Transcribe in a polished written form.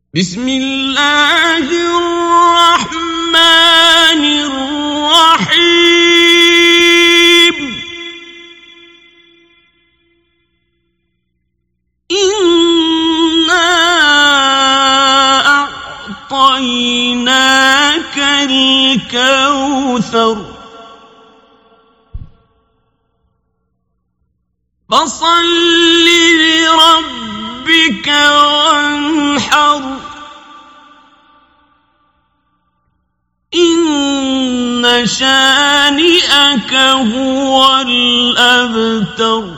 بسم الله الرحمن الرحيم إنا أعطيناك الكوثر فصل لربك وانحر إن شانئك هو الأبتر